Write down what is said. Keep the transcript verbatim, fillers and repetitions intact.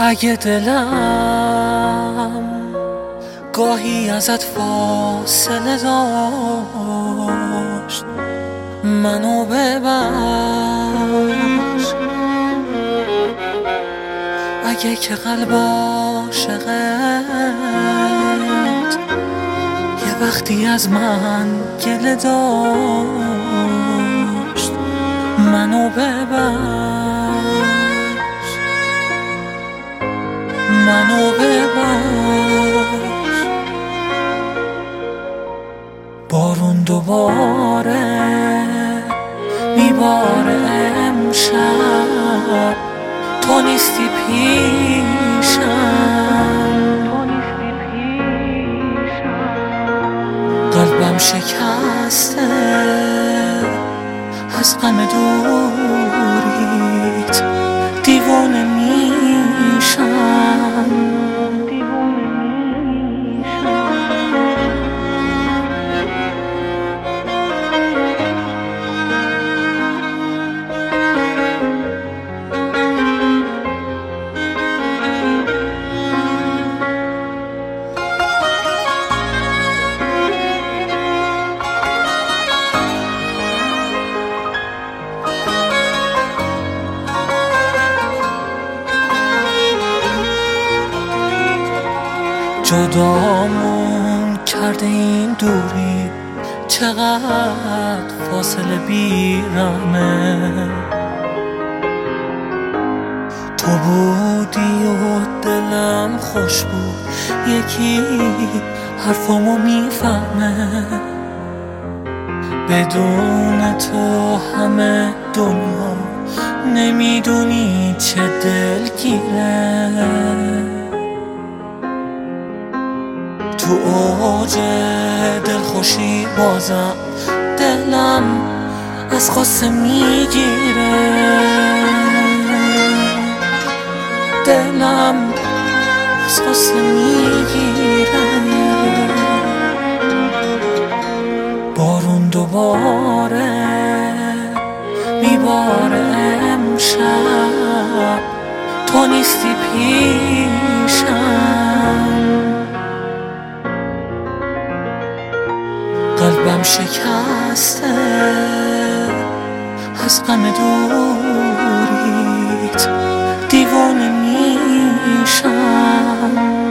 اگه دلم گاهی ازت فاصله داشت، منو ببخش. اگه که قلب عاشقت یه وقتی از من گله داشت، منو ببخش، منو ببخش. بارون دوباره میباره امشب، تو نیستی پیشم، قلبم شکسته از غم دوریت، دیوانه میشم. جدامون کرده این دوری، چقدر فاصله بیرمه. تو بودی و دلم خوش بود، یکی حرفامو میفهمه. بدون تو همه دنیا نمیدونی چه دلگیره. تو اوج دلخوشی بازم دلم از غصه میگیره، دلم از غصه میگیره. بارون دوباره میباره امشب، تو نیستی پیشم، قلبم شکسته از غم دوریت، دیوانه میشم.